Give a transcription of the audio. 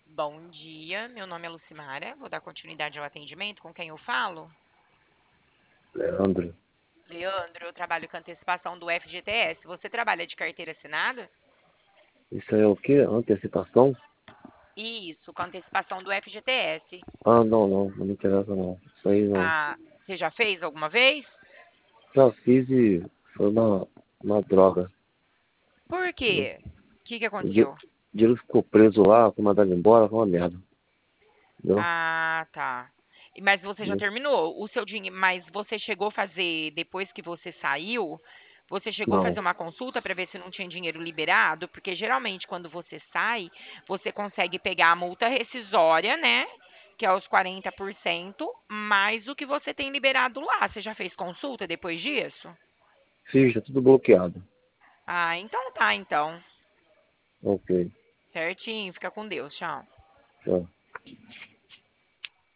Bom dia, meu nome é Lucimara, vou dar continuidade ao atendimento. Com quem eu falo? Leandro, Leandro, eu trabalho com antecipação do FGTS. Você trabalha de carteira assinada? isso aí é o quê? Antecipação? Isso, com antecipação do FGTS. Ah, não me interessa não. Isso aí não. Ah, você já fez alguma vez? Já fiz e foi uma droga. Por Entendeu? quê? O que O di- aconteceu? dinheiro ficou preso lá, foi mandado embora, foi uma merda. Entendeu? Ah, tá. Mas você já Entendeu? terminou o seu dinheiro, mas você chegou a fazer, depois que você saiu, você chegou a Não, fazer uma consulta para ver se não tinha dinheiro liberado? Porque geralmente quando você sai, você consegue pegar a multa rescisória, né? Que é os 40%, mais o que você tem liberado lá. Você já fez consulta depois disso? fiz, tá tudo bloqueado. Ah, então tá, então. Ok, Certinho, fica com Deus, tchau. tchau.